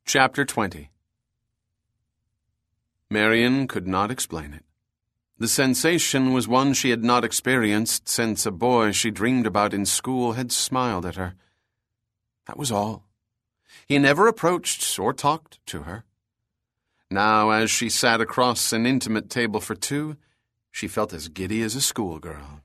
Chapter 20. Marian could not explain it. The sensation was one she had not experienced since a boy she dreamed about in school had smiled at her. That was all. He never approached or talked to her. Now, as she sat across an intimate table for two, she felt as giddy as a schoolgirl.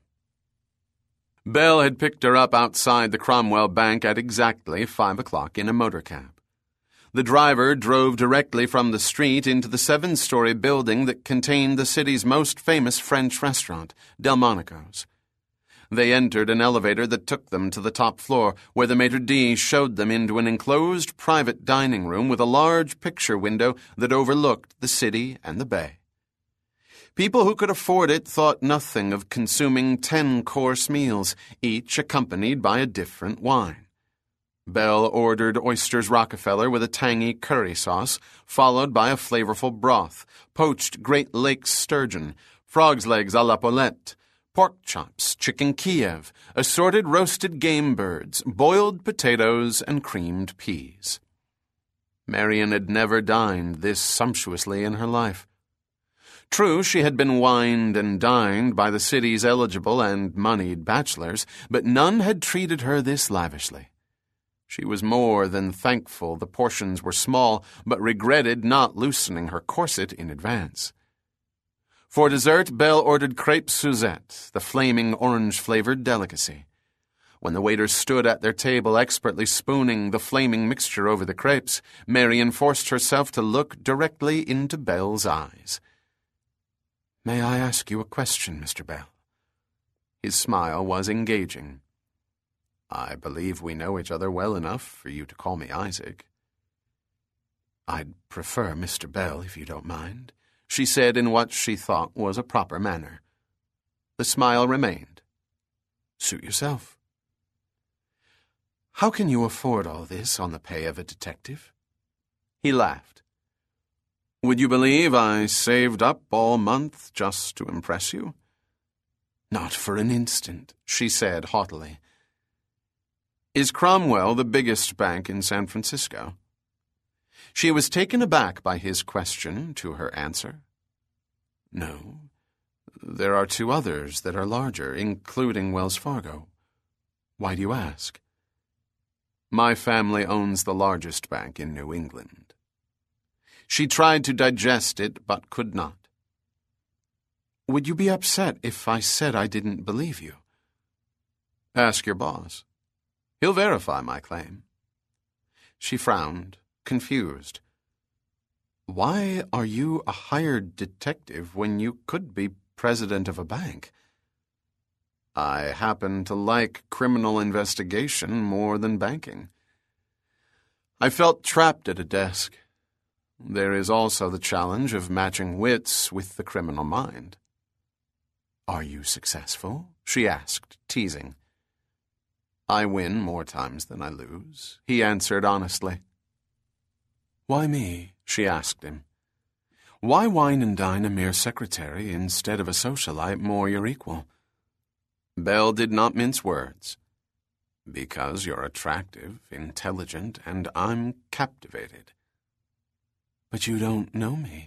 Belle had picked her up outside the Cromwell Bank at exactly 5 o'clock in a motor cab. The driver drove directly from the street into the 7-story building that contained the city's most famous French restaurant, Delmonico's. They entered an elevator that took them to the top floor, where the maitre d' showed them into an enclosed private dining room with a large picture window that overlooked the city and the bay. People who could afford it thought nothing of consuming 10-course meals, each accompanied by a different wine. Belle ordered oysters Rockefeller with a tangy curry sauce, followed by a flavorful broth, poached Great Lakes sturgeon, frog's legs à la Paulette, pork chops, chicken Kiev, assorted roasted game birds, boiled potatoes, and creamed peas. Marian had never dined this sumptuously in her life. True, she had been wined and dined by the city's eligible and moneyed bachelors, but none had treated her this lavishly. She was more than thankful the portions were small, but regretted not loosening her corset in advance. For dessert, Belle ordered crêpes Suzette, the flaming orange-flavored delicacy. When the waiters stood at their table expertly spooning the flaming mixture over the crêpes, Marian forced herself to look directly into Belle's eyes. "May I ask you a question, Mr. Belle?" His smile was engaging. "I believe we know each other well enough for you to call me Isaac." "I'd prefer Mr. Belle, if you don't mind," she said in what she thought was a proper manner. The smile remained. "Suit yourself." "How can you afford all this on the pay of a detective?" He laughed. "Would you believe I saved up all month just to impress you?" "Not for an instant," she said haughtily. "Is Cromwell the biggest bank in San Francisco?" She was taken aback by his question to her answer. "No. There are 2 others that are larger, including Wells Fargo. Why do you ask?" "My family owns the largest bank in New England." She tried to digest it, but could not. "Would you be upset if I said I didn't believe you?" "Ask your boss. He'll verify my claim." She frowned, confused. "Why are you a hired detective when you could be president of a bank?" "I happen to like criminal investigation more than banking. I felt trapped at a desk. There is also the challenge of matching wits with the criminal mind." "Are you successful?" she asked, teasing. "I win more times than I lose," he answered honestly. "Why me?" she asked him. "Why wine and dine a mere secretary instead of a socialite more your equal?" Belle did not mince words. "Because you're attractive, intelligent, and I'm captivated." "But you don't know me."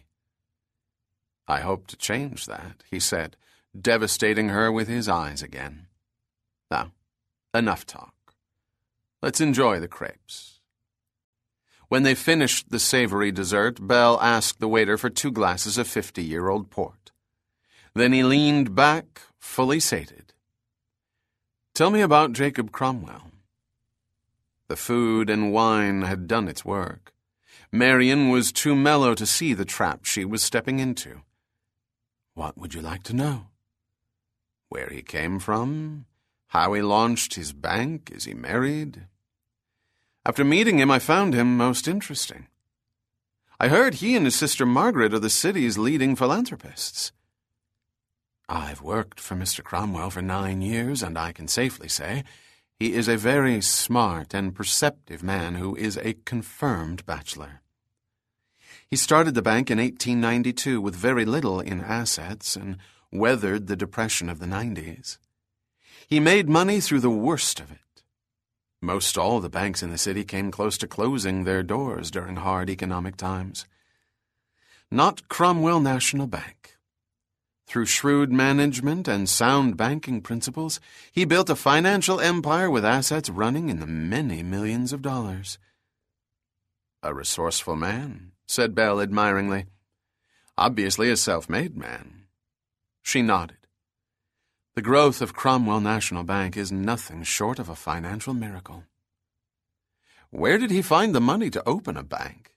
"I hope to change that," he said, devastating her with his eyes again. "Now, enough talk. Let's enjoy the crepes." When they finished the savory dessert, Belle asked the waiter for 2 glasses of 50-year-old port. Then he leaned back, fully sated. "Tell me about Jacob Cromwell." The food and wine had done its work. Marian was too mellow to see the trap she was stepping into. "What would you like to know?" "Where he came from? How he launched his bank? Is he married?" "After meeting him, I found him most interesting. I heard he and his sister Margaret are the city's leading philanthropists." "I've worked for Mr. Cromwell for 9 years, and I can safely say he is a very smart and perceptive man who is a confirmed bachelor. He started the bank in 1892 with very little in assets and weathered the depression of the 90s. He made money through the worst of it. Most all the banks in the city came close to closing their doors during hard economic times. Not Cromwell National Bank. Through shrewd management and sound banking principles, he built a financial empire with assets running in the many millions of dollars. "A resourceful man," said Belle admiringly. "Obviously a self-made man." She nodded. The growth of Cromwell National Bank is nothing short of a financial miracle. Where did he find the money to open a bank?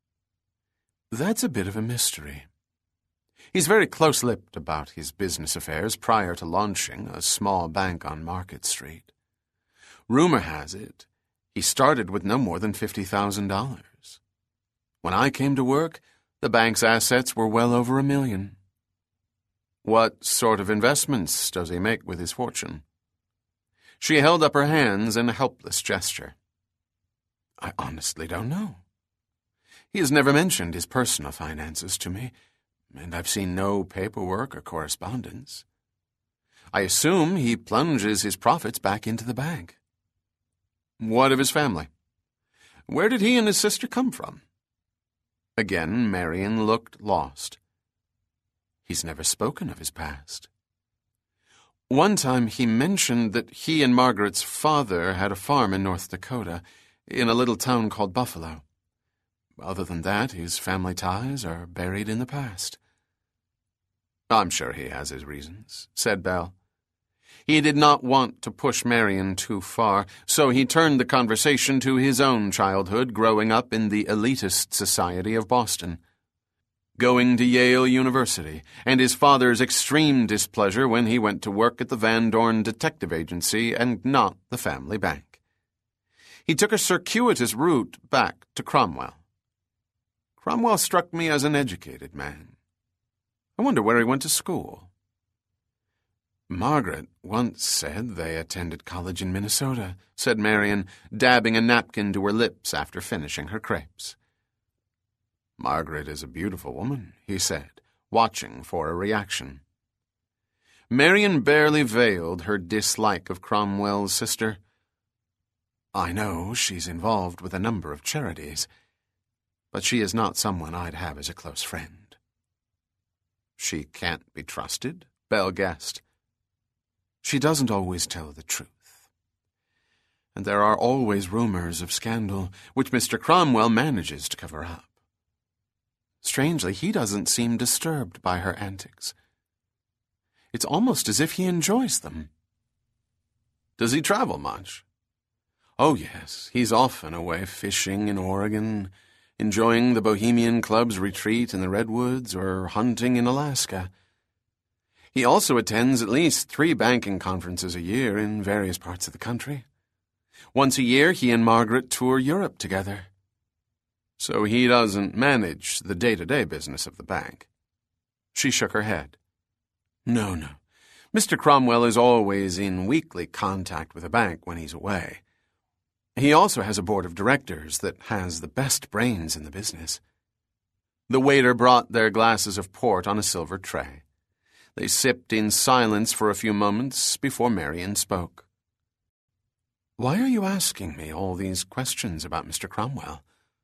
That's a bit of a mystery. He's very close-lipped about his business affairs prior to launching a small bank on Market Street. Rumor has it he started with no more than $50,000. When I came to work, the bank's assets were well over $1 million. What sort of investments does he make with his fortune? She held up her hands in a helpless gesture. I honestly don't know. He has never mentioned his personal finances to me, and I've seen no paperwork or correspondence. I assume he plunges his profits back into the bank. What of his family? Where did he and his sister come from? Again, Marian looked lost. He's never spoken of his past. One time he mentioned that he and Margaret's father had a farm in North Dakota, in a little town called Buffalo. Other than that, his family ties are buried in the past. I'm sure he has his reasons, said Belle. He did not want to push Marian too far, so he turned the conversation to his own childhood growing up in the elitist society of Boston. Going to Yale University, and his father's extreme displeasure when he went to work at the Van Dorn Detective Agency and not the family bank. He took a circuitous route back to Cromwell. Cromwell struck me as an educated man. I wonder where he went to school. Margaret once said they attended college in Minnesota, said Marian, dabbing a napkin to her lips after finishing her crepes. Margaret is a beautiful woman, he said, watching for a reaction. Marian barely veiled her dislike of Cromwell's sister. I know she's involved with a number of charities, but she is not someone I'd have as a close friend. She can't be trusted, Belle guessed. She doesn't always tell the truth. And there are always rumors of scandal, which Mr. Cromwell manages to cover up. Strangely, he doesn't seem disturbed by her antics. It's almost as if he enjoys them. Does he travel much? Oh, yes, he's often away fishing in Oregon, enjoying the Bohemian Club's retreat in the Redwoods, or hunting in Alaska. He also attends at least 3 banking conferences a year in various parts of the country. Once a year, he and Margaret tour Europe together. So he doesn't manage the day-to-day business of the bank. She shook her head. No. Mr. Cromwell is always in weekly contact with the bank when he's away. He also has a board of directors that has the best brains in the business. The waiter brought their glasses of port on a silver tray. They sipped in silence for a few moments before Marian spoke. Why are you asking me all these questions about Mr. Cromwell?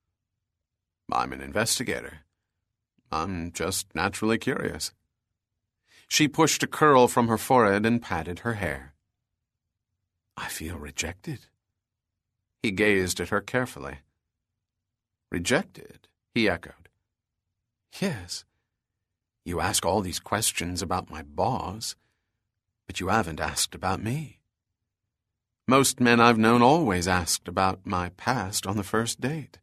I'm an investigator. I'm just naturally curious. She pushed a curl from her forehead and patted her hair. I feel rejected. He gazed at her carefully. Rejected? He echoed. Yes. You ask all these questions about my boss, but you haven't asked about me. Most men I've known always asked about my past on the first date.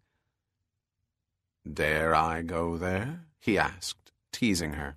Dare I go there? He asked, teasing her.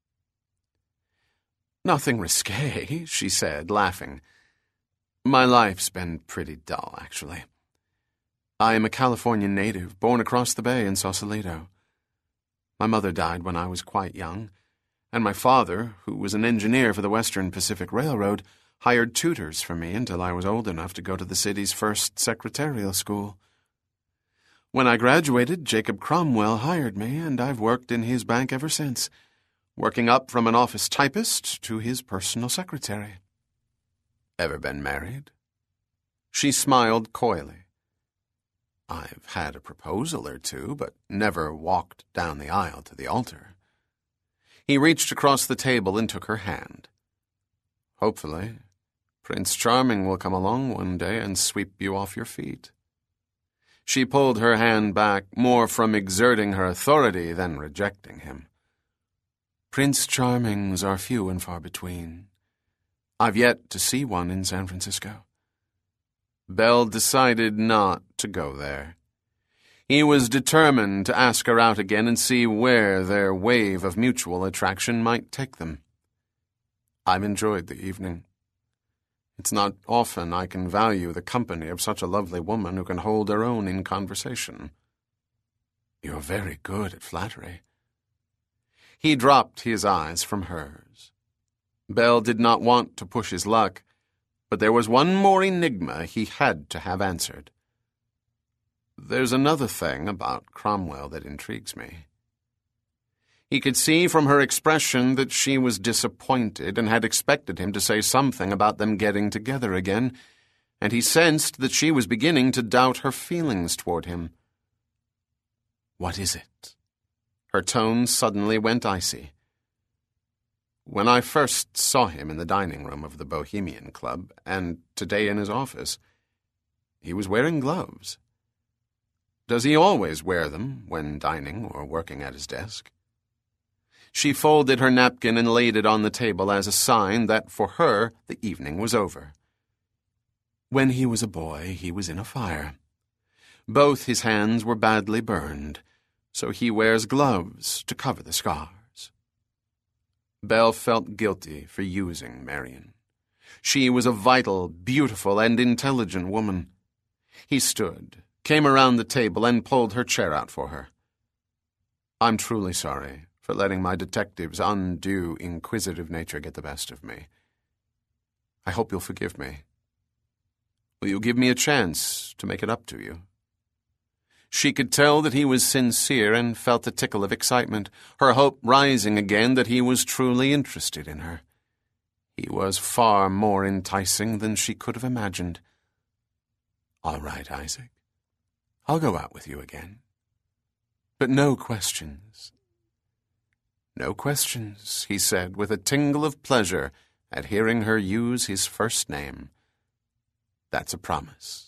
Nothing risque, she said, laughing. My life's been pretty dull, actually. I am a California native, born across the bay in Sausalito. My mother died when I was quite young, and my father, who was an engineer for the Western Pacific Railroad, hired tutors for me until I was old enough to go to the city's first secretarial school. When I graduated, Jacob Cromwell hired me, and I've worked in his bank ever since, working up from an office typist to his personal secretary. Ever been married? She smiled coyly. I've had a proposal or two, but never walked down the aisle to the altar. He reached across the table and took her hand. Hopefully, Prince Charming will come along one day and sweep you off your feet. She pulled her hand back, more from exerting her authority than rejecting him. Prince Charmings are few and far between. I've yet to see one in San Francisco. Belle decided not to go there. He was determined to ask her out again and see where their wave of mutual attraction might take them. I've enjoyed the evening. It's not often I can value the company of such a lovely woman who can hold her own in conversation. You're very good at flattery. He dropped his eyes from hers. Belle did not want to push his luck, but there was one more enigma he had to have answered. There's another thing about Cromwell that intrigues me. He could see from her expression that she was disappointed and had expected him to say something about them getting together again, and he sensed that she was beginning to doubt her feelings toward him. What is it? Her tone suddenly went icy. When I first saw him in the dining room of the Bohemian Club, and today in his office, he was wearing gloves. Does he always wear them when dining or working at his desk? She folded her napkin and laid it on the table as a sign that, for her, the evening was over. When he was a boy, he was in a fire. Both his hands were badly burned, so he wears gloves to cover the scars. Belle felt guilty for using Marian. She was a vital, beautiful, and intelligent woman. He stood, came around the table, and pulled her chair out for her. I'm truly sorry for letting my detective's undue, inquisitive nature get the best of me. I hope you'll forgive me. Will you give me a chance to make it up to you? She could tell that he was sincere and felt a tickle of excitement, her hope rising again that he was truly interested in her. He was far more enticing than she could have imagined. All right, Isaac. I'll go out with you again. But no questions. No questions, he said, with a tingle of pleasure at hearing her use his first name. That's a promise.